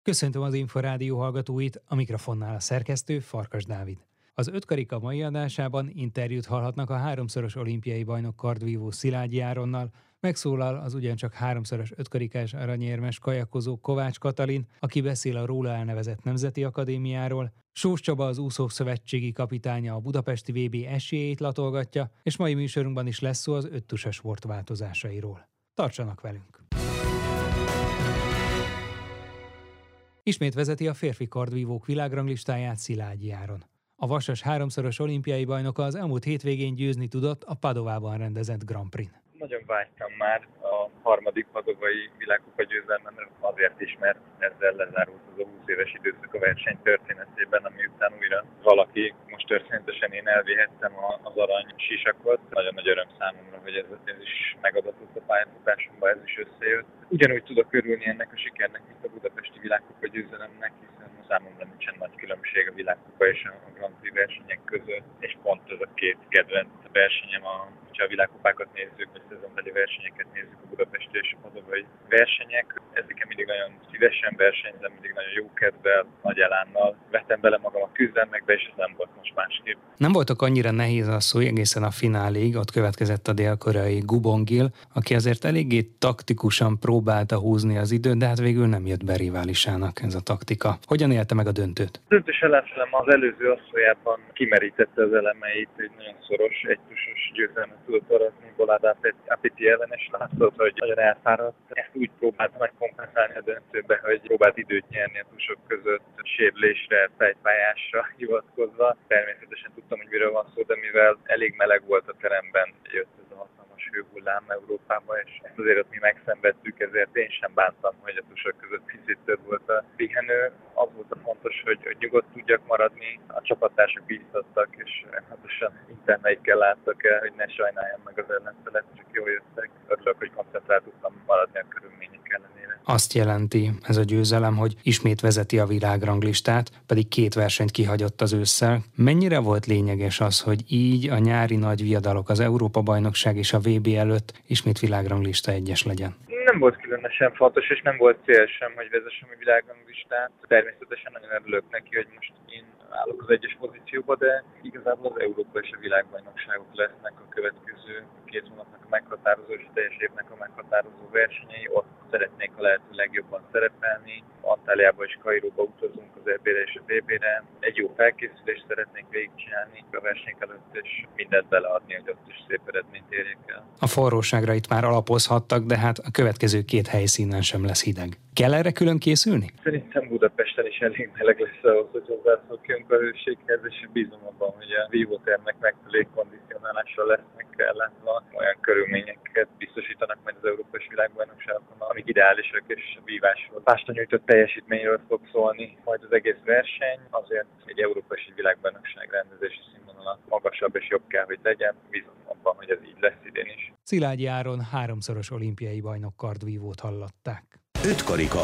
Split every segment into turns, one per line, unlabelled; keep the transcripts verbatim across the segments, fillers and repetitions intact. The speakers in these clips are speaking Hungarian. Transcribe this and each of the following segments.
Köszöntöm az Inforádió hallgatóit, a mikrofonnál a szerkesztő Farkas Dávid. Az ötkarika mai adásában interjút hallhatnak a háromszoros olimpiai bajnok kardvívó Szilágyi Áronnal, megszólal az ugyancsak háromszoros ötkarikás aranyérmes kajakozó Kovács Katalin, aki beszél a róla elnevezett Nemzeti Akadémiáról, Sós Csaba az úszók szövetségi kapitánya a budapesti vé bé esélyeit latolgatja, és mai műsorunkban is lesz szó az öttusa sport változásairól. Tartsanak velünk! Ismét vezeti a férfi kardvívók világranglistáját Szilágyi Áron. A vasas háromszoros olimpiai bajnoka az elmúlt hétvégén győzni tudott a Padovában rendezett Grand Prix-n.
Nagyon vágytam már a harmadik padovai világkupa győzelmemre, azért is, mert ezzel lezárult az a húsz éves időszak a verseny történetében, ami után újra valaki, most történetesen én elvihettem az arany sisakot. Nagyon nagy öröm számomra, hogy ez, ez is megadatott a pályafutásomban, ez is összejött. Ugyanúgy tudok örülni ennek a sikernek, mint a budapesti világkupa győzelemnek, hiszen számomra nincsen nagy különbség a világkupa és a Grand Prix versenyek között, és pont ez a két kedvenc versenyem, a, ha a világkupákat nézzük, vagy szezonbeli versenyeket nézzük, a budapesti és a padovai versenyek. Ezeken mindig nagyon szívesen versenyzem, mindig nagyon jó kedvel, nagy elánnal vettem bele magam a küzdelmekbe, és ez nem volt most másképp.
Nem voltak annyira nehéz a szó egészen a finálig, ott következett a dél-koreai Gubongil, aki azért eléggé taktikusan próbálta húzni az időt, de hát végül nem jött be riválisának ez a taktika. Hogyan élte meg a döntőt?
A döntős ellenfelem az előző asszonyában kimerítette az elemeit, egy nagyon szoros, egytusos győzelmet tudott aratni Bolád Apiti ellen, és látszott, hogy nagyon elfáradt. Ezt úgy próbálta megkompenzálni a döntőbe, hogy próbált időt nyerni a tusok között, sérülésre, fejpályásra hivatkozva. Természetesen tudtam, hogy miről van szó, de mivel elég meleg volt a teremben, jött ez a hatalmas hőhullám Európába, és ezt azért ott mi megszenvedtük, ezért én sem bántam, hogy a tusok között picit több volt a pihenő. Az volt a fontos, hogy, hogy nyugodt tudjak maradni, a csapattársak bíztattak, és pontosan interneikkel láttak el, hogy ne sajnáljam meg az ellenfelet, csak jól jöttek. Örülök, hogy koncentrált tudtam maradni a körülmények ellenére.
Azt jelenti ez a győzelem, hogy ismét vezeti a világranglistát, pedig két versenyt kihagyott az ősszel. Mennyire volt lényeges az, hogy így a nyári nagy viadalok, az Európa-bajnokság és a vé bé előtt ismét világranglista egyes legyen?
Nem volt különösen fontos, és nem volt cél sem, hogy vezessem a világranglistát. Természetesen nagyon örülök neki, hogy most én állok az egyes pozícióba, de igazából az Európa és a világbajnokságok lesznek a következő két hónapnak a meghatározó és a teljes évnek a meghatározó versenyei. Ott szeretnék a lehető legjobban szerepelni. Antáliába és Kairóba utazunk az é bé-re és a vé bé-re. Egy jó felkészülést szeretnék végigcsinálni a versenyek előtt, és mindent beleadni, hogy ott is szép eredményt érjek el.
A forróságra itt már alapozhattak, de hát a következő két helyszínen sem lesz hideg. Kell erre külön készülni?
Szerintem Budapesten is elég meleg lesz ahhoz, hogy hozzászokjunk a hőséghez, és bízom abban, hogy a vívótermek megfelelő légkondicionálással lesznek ellátva. Olyan körülményeket biztosítanak majd az Európai Világbajnokságokon, amik ideálisak, és a vívásról, páston nyújtott teljesítményről fog szólni majd az egész verseny. Azért egy Európai Világbajnokság rendezési színvonala magasabb és jobb kell, hogy legyen. Bízom abban, hogy ez így lesz idén is.
Szilágyi Áron háromszoros olimpiai bajnok kardvívót hallották.
Ötkarika.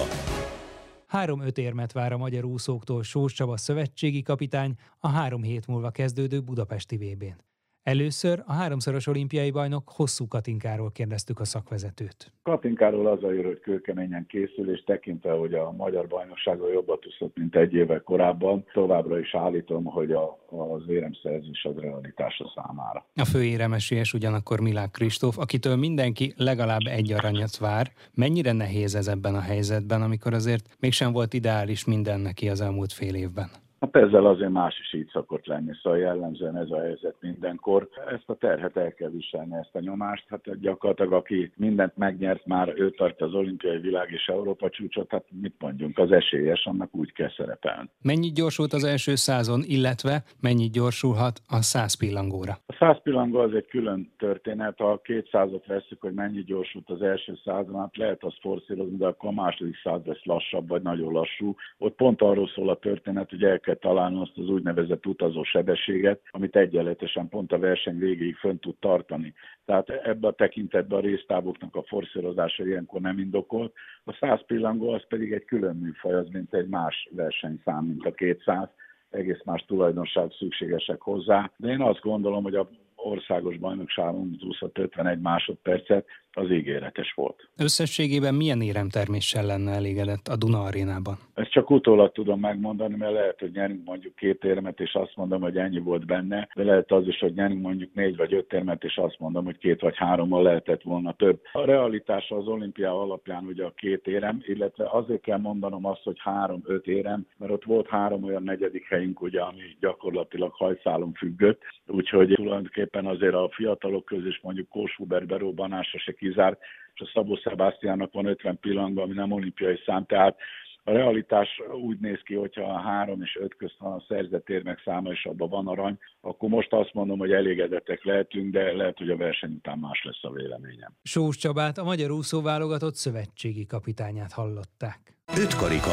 Három ötérmet vár a magyar úszóktól Sós Csaba szövetségi kapitány a három hét múlva kezdődő budapesti vé bén. Először a háromszoros olimpiai bajnok Hosszú Katinkáról kérdeztük a szakvezetőt.
Katinkáról az a jön, hogy kőkeményen készül, és tekintve, hogy a magyar bajnokságon jobbat úszott, mint egy évvel korábban, továbbra is állítom, hogy a, az éremszerzés az realitása számára.
A főéremesélyes ugyanakkor Milák Kristóf, akitől mindenki legalább egy aranyat vár. Mennyire nehéz ez ebben a helyzetben, amikor azért mégsem volt ideális minden neki az elmúlt fél évben?
Hát ezzel azért más is így szokott lenni, szóval jellemzően ez a helyzet mindenkor. Ezt a terhet el kell viselni, ezt a nyomást. Hát gyakorlatilag aki mindent megnyert, már ő tart az olimpiai világ és Európa csúcsot, hát mit mondjunk, az esélyes, annak úgy kell szerepelni.
Mennyit gyorsult az első százon, illetve mennyit gyorsulhat a száz pillangóra?
A száz pillangó az egy külön történet, ha a kétszázat veszük, hogy mennyit gyorsult az első százon, hát lehet azt forszírozni, de akkor a második száz lesz lassabb, vagy nagyon lassú. Ott pont arról szól a történet, hogy el kell találni azt az úgynevezett utazó sebességet, amit egyenletesen pont a verseny végéig fönn tud tartani. Tehát ebben a tekintetben a résztávoknak a forszírozása ilyenkor nem indokolt. A száz pillangó az pedig egy külön műfaj, az mint egy más versenyszám, mint a kétszáz. Egész más tulajdonság szükségesek hozzá. De én azt gondolom, hogy a országos bajnokságon úszott ötvenegy másodpercet, az ígéretes volt.
Összességében milyen éremterméssel lenne elégedett a Duna arénában?
Ezt csak utólag tudom megmondani, mert lehet, hogy nyerünk mondjuk két érmet, és azt mondom, hogy ennyi volt benne, de lehet az is, hogy nyerünk mondjuk négy vagy öt érmet, és azt mondom, hogy két vagy hárommal lehetett volna több. A realitása az olimpia alapján ugye a két érem, illetve azért kell mondanom azt, hogy három-öt érem, mert ott volt három olyan negyedik helyünk, ugye, ami gyakorlatilag hajszálon függött, úgyhogy tulajdonképpen azért a fiatalok közül is mondjuk Kóshubert berobbanása se kizárt, és a Szabó Szebásztiánnak van ötven pillanatban, ami nem olimpiai szám, tehát a realitás úgy néz ki, hogyha a három és öt közt van a szerzett érmek száma, és abban van arany, akkor most azt mondom, hogy elégedettek lehetünk, de lehet, hogy a verseny után más lesz a véleményem.
Sós Csabát, a magyar úszóválogatott szövetségi kapitányát hallották.
Ötkarika.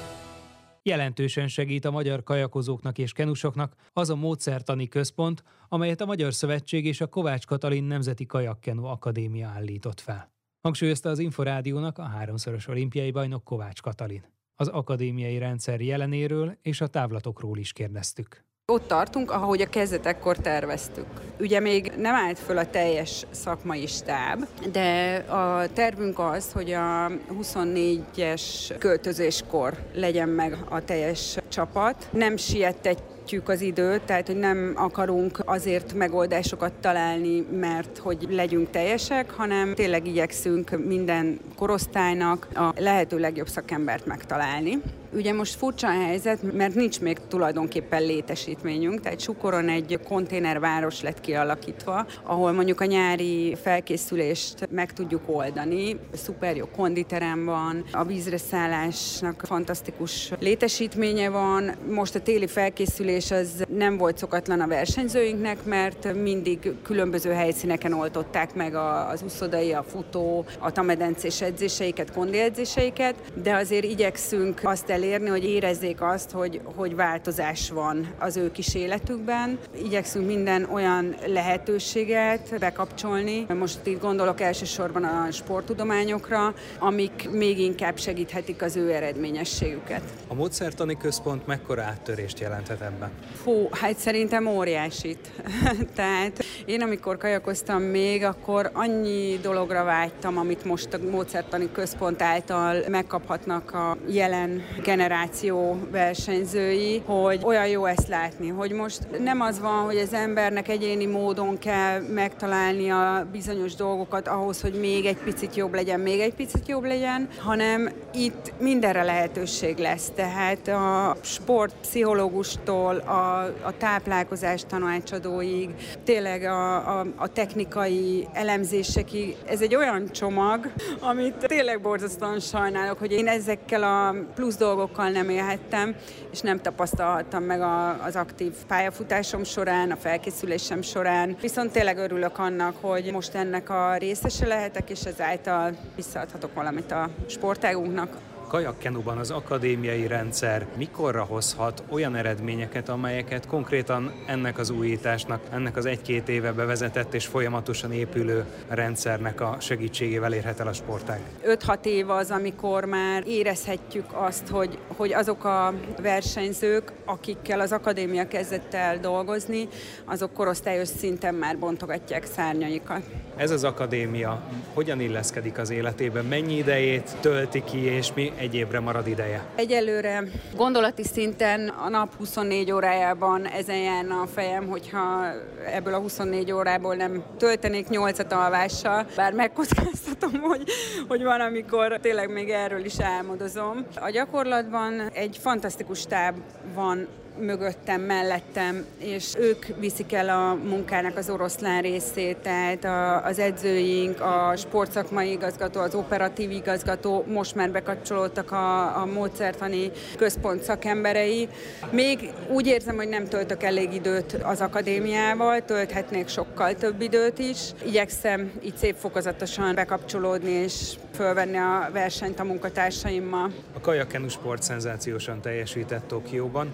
Jelentősen segít a magyar kajakozóknak és kenusoknak az a módszertani központ, amelyet a Magyar Szövetség és a Kovács Katalin Nemzeti Kajakkenu Akadémia állított fel. Hangsúlyozta az Inforádiónak a háromszoros olimpiai bajnok Kovács Katalin. Az akadémiai rendszer jelenéről és a távlatokról is kérdeztük.
Ott tartunk, ahogy a kezdetekkor terveztük. Ugye még nem állt föl a teljes szakmai stáb, de a tervünk az, hogy a huszonnégyes költözéskor legyen meg a teljes csapat. Nem siettetjük az időt, tehát hogy nem akarunk azért megoldásokat találni, mert hogy legyünk teljesek, hanem tényleg igyekszünk minden korosztálynak a lehető legjobb szakembert megtalálni. Ugye most furcsa a helyzet, mert nincs még tulajdonképpen létesítményünk, tehát Sukoron egy konténerváros lett kialakítva, ahol mondjuk a nyári felkészülést meg tudjuk oldani. Szuper jó konditerem van, a vízre szállásnak fantasztikus létesítménye van. Most a téli felkészülés az nem volt szokatlan a versenyzőinknek, mert mindig különböző helyszíneken oltották meg az úszodai, a futó, a tamedencés edzéseiket, kondi edzéseiket, de azért igyekszünk azt elérni, hogy érezzék azt, hogy, hogy változás van az ő kis életükben. Igyekszünk minden olyan lehetőséget bekapcsolni. Most itt gondolok elsősorban a sporttudományokra, amik még inkább segíthetik az ő eredményességüket.
A módszertani központ mekkora áttörést jelenthet ebben?
Fú, hát szerintem óriásit. Tehát én amikor kajakoztam még, akkor annyi dologra vágytam, amit most a módszertani központ által megkaphatnak a jelen generáció versenyzői, hogy olyan jó ezt látni, hogy most nem az van, hogy az embernek egyéni módon kell megtalálnia bizonyos dolgokat ahhoz, hogy még egy picit jobb legyen, még egy picit jobb legyen, hanem itt mindenre lehetőség lesz. Tehát a sportpszichológustól a, a táplálkozás tanácsadóig, tényleg a, a, a technikai elemzésekig. Ez egy olyan csomag, amit tényleg borzasztóan sajnálok, hogy én ezekkel a plusz dolgokkal nem élhettem, és nem tapasztalhattam meg a, az aktív pályafutásom során, a felkészülésem során. Viszont tényleg örülök annak, hogy most ennek a részese lehetek, és ezáltal visszaadhatok valamit a sportágunknak.
Kajakkenuban az akadémiai rendszer mikorra hozhat olyan eredményeket, amelyeket konkrétan ennek az újításnak, ennek az egy-két éve bevezetett és folyamatosan épülő rendszernek a segítségével érhet el a sportág?
öt-hat év az, amikor már érezhetjük azt, hogy, hogy azok a versenyzők, akikkel az akadémia kezdett el dolgozni, azok korosztályos szinten már bontogatják szárnyaikat.
Ez az akadémia hogyan illeszkedik az életében? Mennyi idejét tölti ki, és mi egyébre marad ideje?
Egyelőre gondolati szinten a nap huszonnégy órájában ezen járna a fejem, hogyha ebből a huszonnégy órából nem töltenék nyolcat alvással, bár megkockáztatom, hogy, hogy van, amikor tényleg még erről is álmodozom. A gyakorlatban egy fantasztikus stáb van mögöttem, mellettem, és ők viszik el a munkának az oroszlán részét, tehát a, az edzőink, a sportszakmai igazgató, az operatív igazgató, most már bekapcsolódtak a, a módszertani központ szakemberei. Még úgy érzem, hogy nem töltök elég időt az akadémiával, tölthetnék sokkal több időt is. Igyekszem így szép fokozatosan bekapcsolódni és fölvenni a versenyt a munkatársaimmal.
A kajakkenu sport szenzációsan teljesített Tokióban. A pár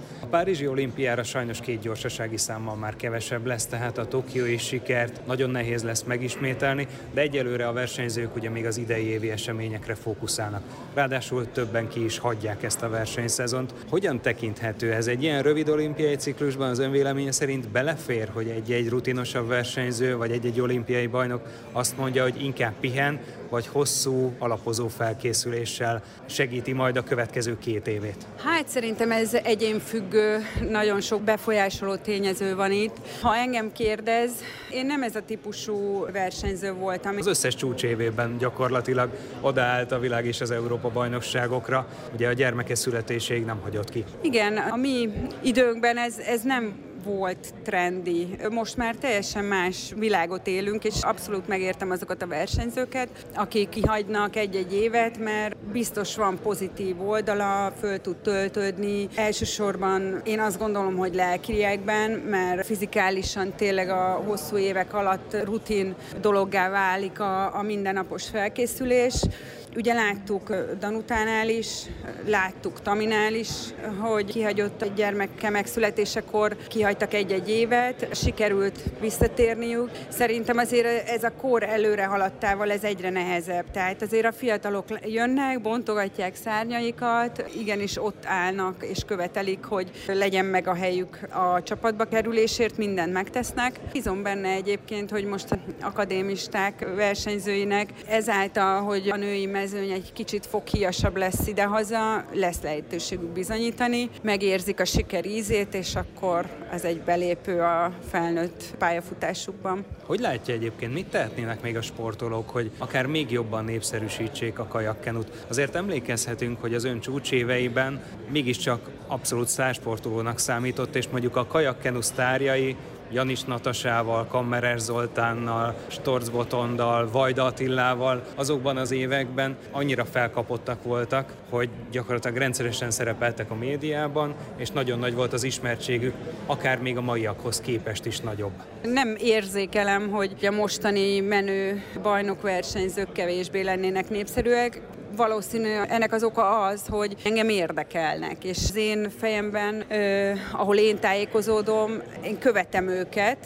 párizsi olimpiára sajnos két gyorsasági számmal már kevesebb lesz, tehát a tokiói sikert nagyon nehéz lesz megismételni, de egyelőre a versenyzők ugye még az idei évi eseményekre fókuszálnak. Ráadásul többen ki is hagyják ezt a versenyszezont. Hogyan tekinthető ez? Egy ilyen rövid olimpiai ciklusban az ön véleménye szerint belefér, hogy egy-egy rutinosabb versenyző vagy egy-egy olimpiai bajnok azt mondja, hogy inkább pihen, vagy hosszú, alapozó felkészüléssel segíti majd a következő két évét? Hát
szerintem ez egyénfüggő, nagyon sok befolyásoló tényező van itt. Ha engem kérdez, én nem ez a típusú versenyző voltam.
Az összes csúcsévében gyakorlatilag odaállt a világ és az Európa bajnokságokra. Ugye a gyermeke születéséig nem hagyott ki.
Igen, a mi időnkben ez, ez nem volt trendi. Most már teljesen más világot élünk, és abszolút megértem azokat a versenyzőket, akik kihagynak egy-egy évet, mert biztos van pozitív oldala, föl tud töltődni. Elsősorban én azt gondolom, hogy lelkiekben, mert fizikálisan tényleg a hosszú évek alatt rutin dologgá válik a, a mindennapos felkészülés. Ugye láttuk Danutánál is, láttuk Taminál is, hogy kihagyott egy gyermeke megszületésekor, kihagytak egy-egy évet, sikerült visszatérniük. Szerintem azért ez a kor előre haladtával ez egyre nehezebb. Tehát azért a fiatalok jönnek, bontogatják szárnyaikat, igenis ott állnak és követelik, hogy legyen meg a helyük a csapatba kerülésért, mindent megtesznek. Bízom benne egyébként, hogy most az akadémisták versenyzőinek ezáltal, hogy a női mezőny egy kicsit foghíjasabb lesz idehaza, lesz lehetőségük bizonyítani, megérzik a siker ízét, és akkor ez egy belépő a felnőtt pályafutásukban.
Hogy látja egyébként, mit tehetnének még a sportolók, hogy akár még jobban népszerűsítsék a kajakkenut? Azért emlékezhetünk, hogy az ön csúcséveiben mégiscsak abszolút sztársportolónak számított, és mondjuk a kajakkenu sztárjai Janis Natasával, Kammerer Zoltánnal, Storz Botondal, Vajda Attilával azokban az években annyira felkapottak voltak, hogy gyakorlatilag rendszeresen szerepeltek a médiában, és nagyon nagy volt az ismertségük, akár még a maiakhoz képest is nagyobb.
Nem érzékelem, hogy a mostani menő bajnokversenyzők kevésbé lennének népszerűek. Valószínű ennek az oka az, hogy engem érdekelnek, és az én fejemben, eh, ahol én tájékozódom, én követem őket.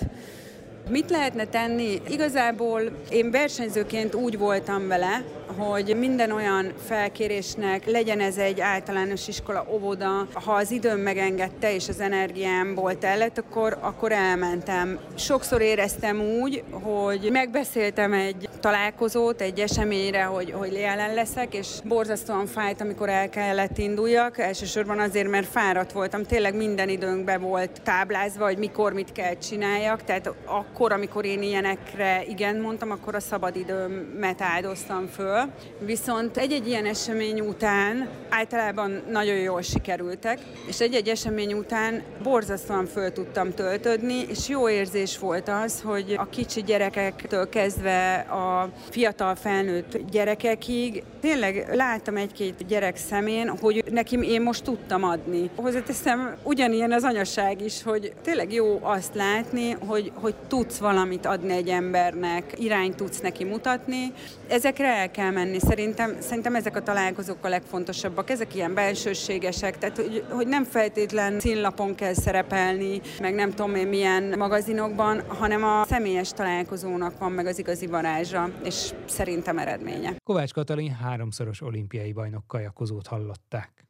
Mit lehetne tenni? Igazából én versenyzőként úgy voltam vele, hogy minden olyan felkérésnek, legyen ez egy általános iskola, óvoda, ha az időm megengedte és az energiámból tellett, akkor, akkor elmentem. Sokszor éreztem úgy, hogy megbeszéltem egy találkozót, egy eseményre, hogy, hogy jelen leszek, és borzasztóan fájt, amikor el kellett induljak, elsősorban azért, mert fáradt voltam, tényleg minden időnkben volt táblázva, hogy mikor mit kell csináljak, tehát akkor, amikor én ilyenekre igen mondtam, akkor a szabadidőmet áldoztam föl. Viszont egy-egy ilyen esemény után általában nagyon jól sikerültek, és egy-egy esemény után borzasztóan föl tudtam töltődni, és jó érzés volt az, hogy a kicsi gyerekektől kezdve a fiatal felnőtt gyerekekig tényleg láttam egy-két gyerek szemén, hogy nekim én most tudtam adni. Hozzáteszem, ugyanilyen az anyaság is, hogy tényleg jó azt látni, hogy, hogy tudsz valamit adni egy embernek, irányt tudsz neki mutatni. Ezekre el kell menni. Szerintem, szerintem ezek a találkozók a legfontosabbak. Ezek ilyen bensőségesek, tehát hogy, hogy nem feltétlen címlapon kell szerepelni, meg nem tudom én milyen magazinokban, hanem a személyes találkozónak van meg az igazi varázsa, és szerintem eredménye.
Kovács Katalin háromszoros olimpiai bajnok kajakozót hallották.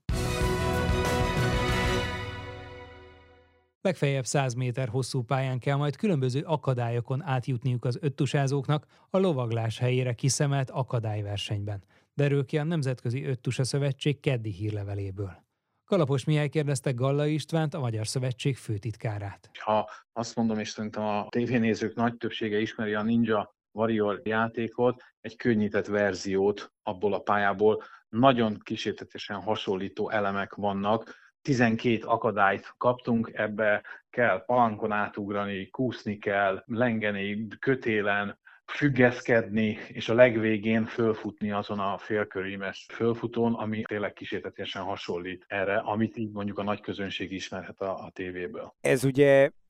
Legfeljebb száz méter hosszú pályán kell majd különböző akadályokon átjutniuk az öttusázóknak a lovaglás helyére kiszemelt akadályversenyben, derül ki a Nemzetközi Öttusa Szövetség keddi hírleveléből. Kalapos Mihály kérdezte Gallai Istvánt, a Magyar Szövetség főtitkárát.
Ha azt mondom, és szerintem a tévénézők nagy többsége ismeri a Ninja Warrior játékot, egy könnyített verziót abból a pályából, nagyon kísértetesen hasonlító elemek vannak. tizenkét akadályt kaptunk, ebbe kell palankon átugrani, kúszni kell, lengeni, kötélen, függeszkedni, és a legvégén fölfutni azon a félkörímes fölfutón, ami tényleg kísértetesen hasonlít erre, amit így mondjuk a nagy közönség ismerhet a, a tévéből.
Ez ugye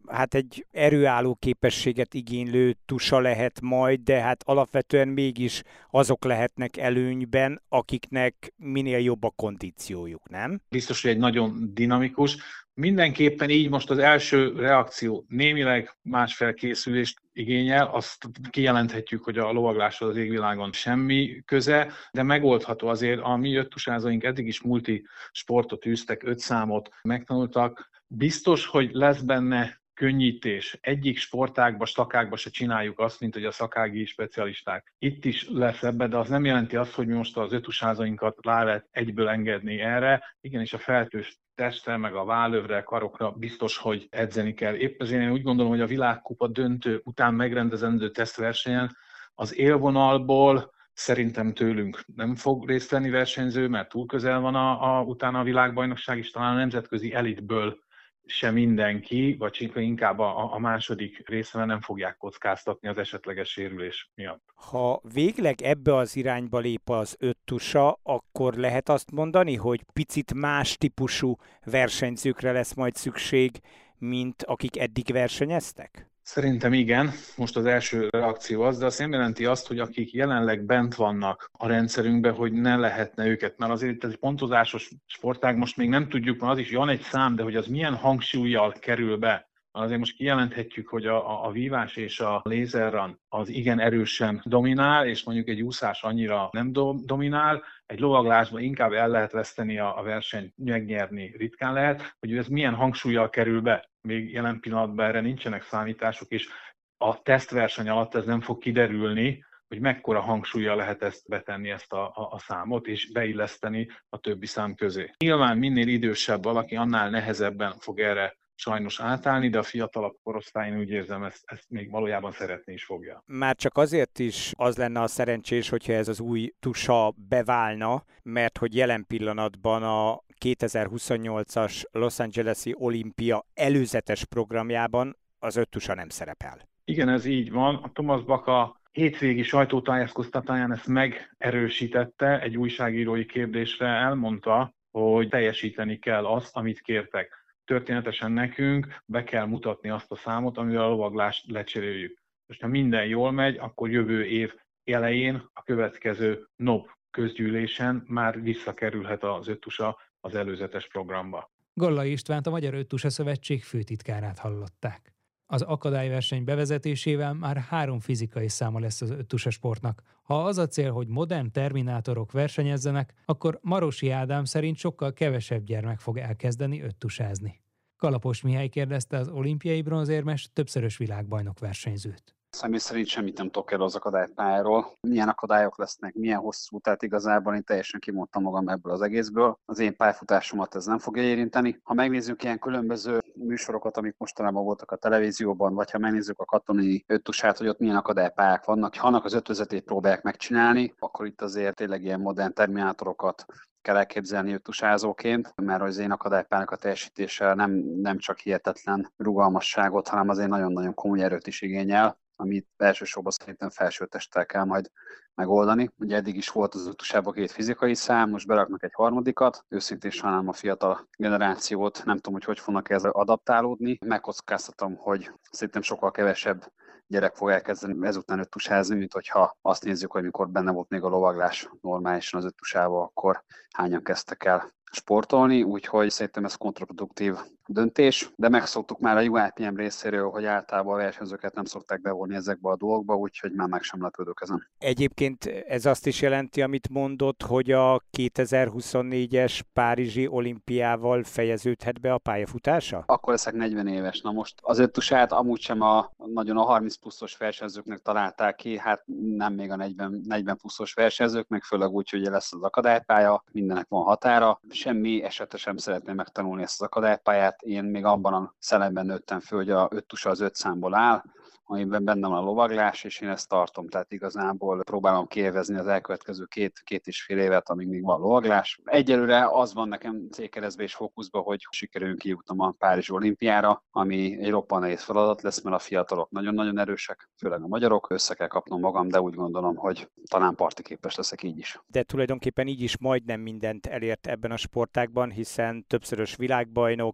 hát egy erőálló képességet igénylő tusa lehet majd, de hát alapvetően mégis azok lehetnek előnyben, akiknek minél jobb a kondíciójuk, nem?
Biztos, hogy egy nagyon dinamikus. Mindenképpen így most az első reakció némileg más felkészülést igényel, azt kijelenthetjük, hogy a lovagláshoz az égvilágon semmi köze, de megoldható azért. A mi öttusázóink eddig is multi sportot űztek, öt számot megtanultak. Biztos, hogy lesz benne könnyítés. Egyik sportágban, stakákban se csináljuk azt, mint hogy a szakági specialisták. Itt is lesz ebben, de az nem jelenti azt, hogy mi most az öttusázóinkat rá lehet egyből engedni erre. Igenis a feltős testre, meg a vállövre, karokra biztos, hogy edzeni kell. Épp ezért én úgy gondolom, hogy a világkupa döntő után megrendezendő tesztversenyen az élvonalból szerintem tőlünk nem fog részt venni versenyző, mert túl közel van a, a, utána a világbajnokság is, talán a nemzetközi elitből se mindenki, vagy inkább a, a második részben nem fogják kockáztatni az esetleges sérülés miatt.
Ha végleg ebbe az irányba lép az öt tusa, akkor lehet azt mondani, hogy picit más típusú versenyzőkre lesz majd szükség, mint akik eddig versenyeztek?
Szerintem igen, most az első reakció az, de azt nem jelenti azt, hogy akik jelenleg bent vannak a rendszerünkben, hogy ne lehetne őket, mert azért ez egy pontozásos sportág, most még nem tudjuk, mert az is van egy szám, de hogy az milyen hangsúlyjal kerül be. Azért most kijelenthetjük, hogy a, a, a vívás és a lézerrun az igen erősen dominál, és mondjuk egy úszás annyira nem do, dominál, egy lovaglásban inkább el lehet veszteni a, a versenyt, megnyerni ritkán lehet, hogy ez milyen hangsúlyjal kerül be. Még jelen pillanatban erre nincsenek számítások, és a tesztverseny alatt ez nem fog kiderülni, hogy mekkora hangsúllyal lehet ezt betenni, ezt a, a, a számot, és beilleszteni a többi szám közé. Nyilván minél idősebb valaki, annál nehezebben fog erre sajnos átállni, de a fiatalabb korosztályon úgy érzem, ezt, ezt még valójában szeretni is fogja.
Már csak azért is az lenne a szerencsés, hogyha ez az új tusa beválna, mert hogy jelen pillanatban a kétezer-huszonnyolcas Los Angeles-i olimpia előzetes programjában az öt tusa nem szerepel.
Igen, ez így van. A Thomas Bach a hétvégi sajtótájékoztatóján ezt megerősítette, egy újságírói kérdésre elmondta, hogy teljesíteni kell azt, amit kértek. Történetesen nekünk be kell mutatni azt a számot, amivel a lovaglást lecseréljük. Most ha minden jól megy, akkor jövő év elején a következő en o pé közgyűlésen már visszakerülhet az öt tusa az előzetes programba.
Gallai Istvánt, a Magyar Öt Tusa Szövetség főtitkárát hallották. Az akadályverseny bevezetésével már három fizikai száma lesz az öt tusa sportnak. Ha az a cél, hogy modern terminátorok versenyezzenek, akkor Marosi Ádám szerint sokkal kevesebb gyermek fog elkezdeni öt tusázni. Kalapos Mihály kérdezte az olimpiai bronzérmes, többszörös világbajnok versenyzőt.
Személy szerint semmit nem tudok el az akadálypályáról. Milyen akadályok lesznek, milyen hosszú, tehát igazából én teljesen kimondtam magam ebből az egészből. Az én pályafutásomat ez nem fogja érinteni. Ha megnézzük ilyen különböző műsorokat, amik mostanában voltak a televízióban, vagy ha megnézzük a katonai öt tusát, hogy ott milyen akadálypályák vannak, ha annak az ötvözetét próbálják megcsinálni, akkor itt azért tényleg ilyen modern terminátorokat kell elképzelni öt tusázóként, mert az én akadálypályának a teljesítése nem, nem csak hihetetlen rugalmasságot, hanem azért nagyon-nagyon komoly erőt is igényel, amit elsősorban szerintem felsőtesttel kell majd megoldani. Ugye eddig is volt az öt tusában két fizikai szám, most beraknak egy harmadikat. Őszintén sajnálom a fiatal generációt, nem tudom, hogy hogy fognak ezzel adaptálódni. Megkockáztatom, hogy szerintem sokkal kevesebb gyerek fog elkezdeni ezután öt tusázni, mint hogyha azt nézzük, hogy mikor benne volt még a lovaglás normálisan az öt tusában, akkor hányan kezdtek el sportolni, úgyhogy szerintem ez kontraproduktív döntés, de megszoktuk már a u i pé em részéről, hogy általában a versenyzőket nem szokták bevonni ezekbe a dolgokba, úgyhogy már meg sem lepődök ezen.
Egyébként ez azt is jelenti, amit mondott, hogy a kétezer-huszonnégyes Párizsi olimpiával fejeződhet be a pályafutása?
Akkor leszek negyven éves. Na most az öt tusát amúgy sem a, nagyon a harminc pluszos versenyzőknek találták ki, hát nem még a negyven, negyven pluszos versenyzők, meg főleg úgy, hogy lesz az akadálypálya, mindenek van határa. Semmi esetre sem szeretném megtanulni ezt az akadálypályát. Én még abban a szellemben nőttem föl, hogy a öt tusa az öt számból áll, amiben benne van a lovaglás, és én ezt tartom. Tehát igazából próbálom kiélvezni az elkövetkező két, két és fél évet, amíg még van lovaglás. Egyelőre az van nekem célkeresztbe és fókuszba, hogy sikerüljön kijutnom a Párizsi olimpiára, ami egy roppant nehéz feladat lesz, mert a fiatalok nagyon-nagyon erősek, főleg a magyarok. Össze kell kapnom magam, de úgy gondolom, hogy talán partiképes leszek így is.
De tulajdonképpen így is majdnem mindent elért ebben a sportágban, hiszen többszörös világbajnok,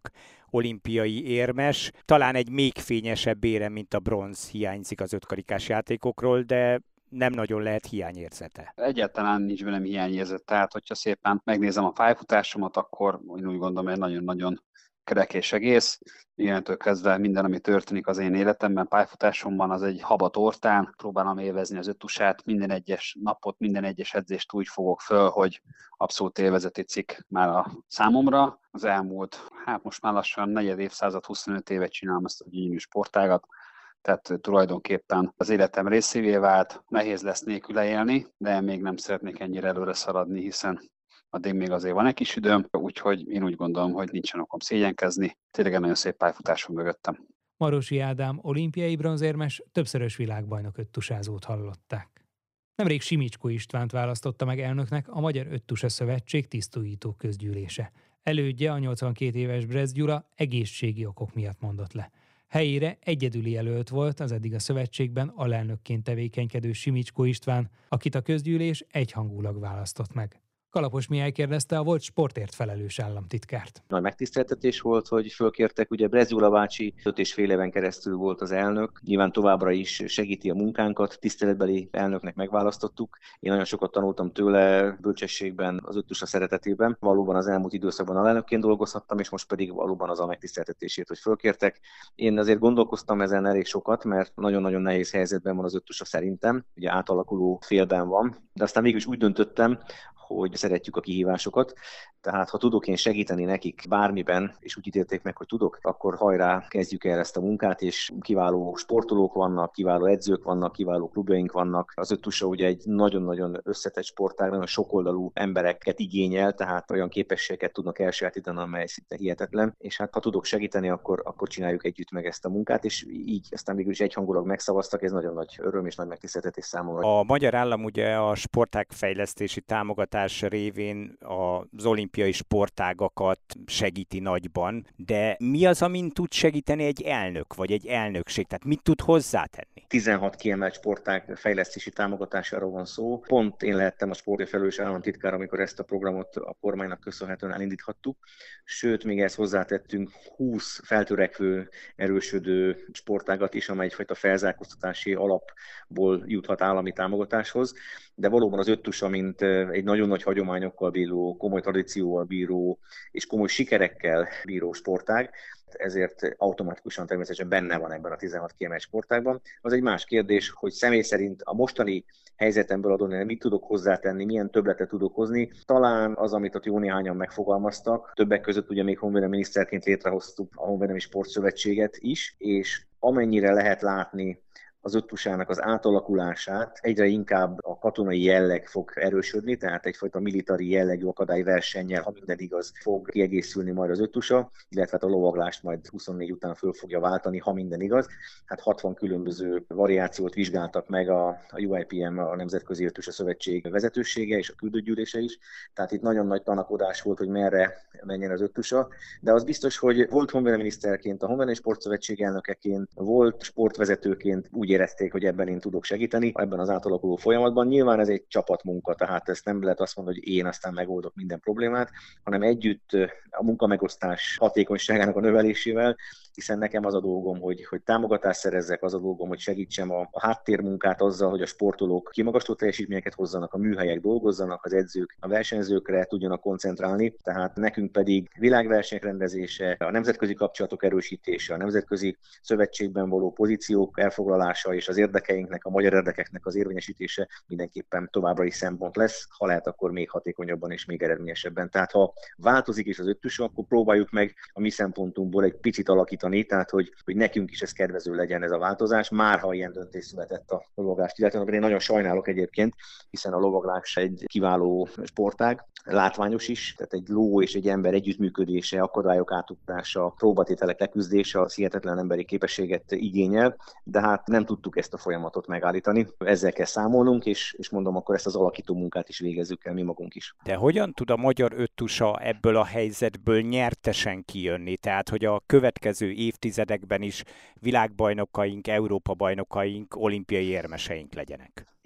olimpiai érmes. Talán egy még fényesebb érem, mint a bronz hiányzik az ötkarikás játékokról, de nem nagyon lehet hiányérzete.
Egyáltalán nincs velem hiányérzet, tehát hogyha szépen megnézem a pályafutásomat, akkor én úgy gondolom, hogy nagyon-nagyon kerek és egész. Ilyentől kezdve minden, ami történik az én életemben, pályafutásomban, az egy haba tortán. Próbálom élvezni az öttusát, minden egyes napot, minden egyes edzést úgy fogok föl, hogy abszolút élvezeti cikk már a számomra. Az elmúlt, hát most már lassan negyed évszázad, huszonöt évet csinálom ezt a gyönyörű sportágat, tehát tulajdonképpen az életem részévé vált, nehéz lesz nélküle élni, de még nem szeretnék ennyire előre szaladni, hiszen addig még azért van egy kis időm, úgyhogy én úgy gondolom, hogy nincsen okom szégyenkezni. Tényleg egy nagyon szép pályafutásom mögöttem.
Marosi Ádám olimpiai bronzérmes, többszörös világbajnok öttusázót hallották. Nemrég Simicskó Istvánt választotta meg elnöknek a Magyar Öttusa Szövetség tisztújító közgyűlése. Elődje, a nyolcvankét éves Brez Gyula egészségi okok miatt mondott le. Helyére egyedüli jelölt volt az eddig a szövetségben alelnökként tevékenykedő Simicskó István, akit a közgyűlés egyhangulag választott meg. Kalapos Mihály kérdezte a volt sportért felelős államtitkárt.
Nagy megtiszteltetés volt, hogy fölkértek, ugye Brez Gyula bácsi öt és fél éven keresztül volt az elnök, nyilván továbbra is segíti a munkánkat, tiszteletbeli elnöknek megválasztottuk. Én nagyon sokat tanultam tőle bölcsességben, az öttusa szeretetében. Valóban az elmúlt időszakban alelnökként dolgozhattam, és most pedig valóban az a megtiszteltetését, hogy fölkértek. Én azért gondolkoztam ezen elég sokat, mert nagyon-nagyon nehéz helyzetben van az öttusa szerintem, ugye átalakuló félben van, de aztán mégis úgy döntöttem, hogy szeretjük a kihívásokat, tehát ha tudok én segíteni nekik bármiben, és úgy ítélték meg, hogy tudok, akkor hajrá, kezdjük el ezt a munkát, és kiváló sportolók vannak, kiváló edzők vannak, kiváló klubjaink vannak. Az öttusa ugye egy nagyon-nagyon összetett sportág, nagyon sokoldalú embereket igényel, tehát olyan képességeket tudnak elsajátítani, amely szinte hihetetlen, és hát ha tudok segíteni, akkor, akkor csináljuk együtt meg ezt a munkát, és így aztán végül is egyhangulag megszavaztak, ez nagyon nagy öröm és nagy megtiszteltetés számomra.
A magyar állam ugye a sportág fejlesztési támogatás révén az olimpiai sportágakat segíti nagyban, de mi az, amin tud segíteni egy elnök, vagy egy elnökség? Tehát mit tud hozzátenni?
tizenhat kiemelt sportág fejlesztési támogatásáról van szó. Pont én lehettem a sportért felelős államtitkár, amikor ezt a programot a kormánynak köszönhetően elindíthattuk. Sőt, még ezt hozzátettünk húsz feltörekvő, erősödő sportágat is, amely egyfajta felzárkóztatási alapból juthat állami támogatáshoz. De valóban az öttusa, mint egy nagyon nagy hagyományokkal bíró, komoly tradícióval bíró és komoly sikerekkel bíró sportág, ezért automatikusan természetesen benne van ebben a tizenhat kiemelt sportágban. Az egy más kérdés, hogy személy szerint a mostani helyzetemből adódóan mit tudok hozzátenni, milyen többletet tudok hozni. Talán az, amit ott jó néhányan megfogalmaztak, többek között ugye még honvédelmi miniszterként létrehoztuk a Honvédelmi Sportszövetséget is, és amennyire lehet látni az öttusának az átalakulását, egyre inkább a katonai jelleg fog erősödni, tehát egyfajta militári jellegű akadályversennyel, ha minden igaz, fog kiegészülni majd az öttusa, illetve a lovaglást majd huszonnégy után föl fogja váltani, ha minden igaz. Hát hatvan különböző variációt vizsgáltak meg a, a u i pé em, a Nemzetközi Öttusa Szövetség vezetősége és a küldőgyűlése is, tehát itt nagyon nagy tanakodás volt, hogy merre menjen az öttusa, de az biztos, hogy volt honvédelmi miniszterként, a Honvédelmi Sportszövetség elnökeként, volt sportvezetőként úgy érezték, hogy ebben én tudok segíteni, ebben az átalakuló folyamatban. Nyilván ez egy csapatmunka, tehát ezt nem lehet azt mondani, hogy én aztán megoldok minden problémát, hanem együtt a munkamegosztás hatékonyságának a növelésével, hiszen nekem az a dolgom, hogy, hogy támogatást szerezzek, az a dolgom, hogy segítsem a, a háttérmunkát azzal, hogy a sportolók kimagasló teljesítményeket hozzanak, a műhelyek dolgozzanak, az edzők a versenyzőkre tudjanak koncentrálni, tehát nekünk pedig világversenyek rendezése, a nemzetközi kapcsolatok erősítése, a nemzetközi szövetségben való pozíciók elfoglalása és az érdekeinknek, a magyar érdekeknek az érvényesítése mindenképpen továbbra is szempont lesz, ha lehet, akkor még hatékonyabban és még eredményesebben. Tehát ha változik is az öttusa, akkor próbáljuk meg a mi szempontunkból egy picit alakítani, tehát hogy, hogy nekünk is ez kedvező legyen ez a változás, már ha ilyen döntés született a lovaglást, illetve én nagyon sajnálok egyébként, hiszen a lovaglás egy kiváló sportág, látványos is, tehát egy ló és egy ember együttműködése, akadályok átutása, próbatételek leküzdése az hihetetlen emberi képességet igényel, de hát nem tudtuk ezt a folyamatot megállítani. Ezzel kell számolnunk, és, és mondom, akkor ezt az alakító munkát is végezzük el mi magunk is.
De hogyan tud a magyar öttusa ebből a helyzetből nyertesen kijönni? Tehát, hogy a következő évtizedekben is világbajnokaink, Európa-bajnokaink, olimpiai érmeseink legyenek?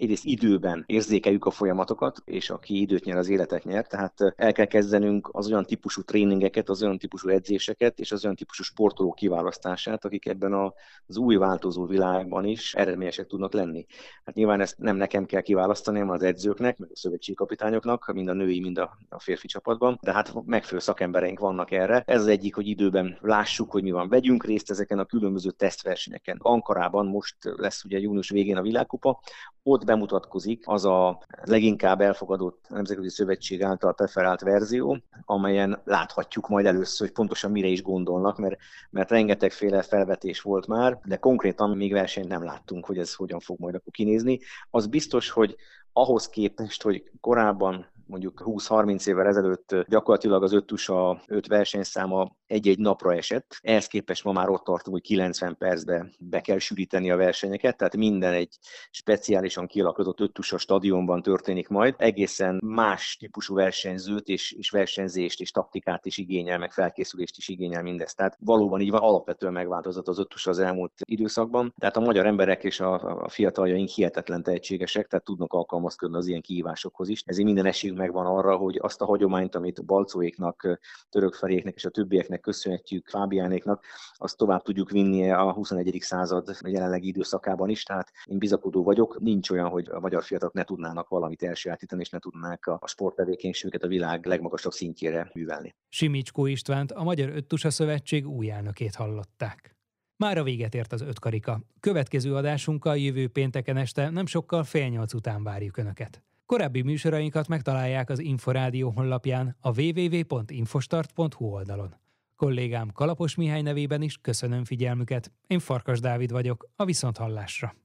egyrészt időben érzékeljük a folyamatokat, és aki időt nyer, az életet nyer, tehát el kell kezdenünk az olyan típusú tréningeket, az olyan típusú edzéseket, és az olyan típusú sportoló kiválasztását, akik ebben az új változó világban is eredményesek tudnak lenni. Hát nyilván ezt nem nekem kell kiválasztani, hanem az edzőknek, meg a szövetségkapitányoknak, mind a női, mind a, a férfi csapatban, de hát megfelelő szakembereink vannak erre. Ez az egyik, hogy időben lássuk, hogy mi van. Vegyünk részt ezeken a különböző tesztversenyeken. Ankarában most lesz ugye június végén a világkupa, ott bemutatkozik az a leginkább elfogadott nemzetközi szövetség által preferált verzió, amelyen láthatjuk majd először, hogy pontosan mire is gondolnak, mert, mert rengetegféle felvetés volt már, de konkrétan még versenyt nem láttunk, hogy ez hogyan fog majd akkor kinézni. Az biztos, hogy ahhoz képest, hogy korábban mondjuk húsz-harminc évvel ezelőtt gyakorlatilag az öttusa öt versenyszáma egy-egy napra esett. Ehhez képest ma már ott tartunk, hogy kilencven percben be kell sűríteni a versenyeket, tehát minden egy speciálisan kialakított öttusa stadionban történik majd. Egészen más típusú versenyzőt és, és versenyzést és taktikát is igényel, meg felkészülést is igényel mindezt. Tehát valóban így van, alapvetően megváltozott az öttusa az elmúlt időszakban. Tehát a magyar emberek és a, a fiataljaink hihetetlen tehetségesek, tehát tudnak alkalmazkodni az ilyen kihívásokhoz is. Ezért minden esélyünk megvan arra, hogy azt a hagyományt, amit Balcóéknak, Törökferéknek és a többieknek köszönhetjük, Fábiánéknak, azt tovább tudjuk vinni a huszonegyedik század jelenlegi időszakában is. Tehát én bizakodó vagyok, nincs olyan, hogy a magyar fiatalok ne tudnának valamit elsajátítani, és ne tudnák a sporttevékenységüket a világ legmagasabb szintjére művelni.
Simicskó Istvánt, a Magyar Öttusa Szövetség új elnökét hallották. Mára véget ért az ötkarika. Következő adásunkkal jövő pénteken este nem sokkal fél nyolc után várjuk Önöket. Korábbi műsorainkat megtalálják az Inforádió honlapján, a double-u double-u double-u pont infostart pont hu oldalon. Kollégám Kalapos Mihály nevében is köszönöm figyelmüket. Én Farkas Dávid vagyok, a viszonthallásra.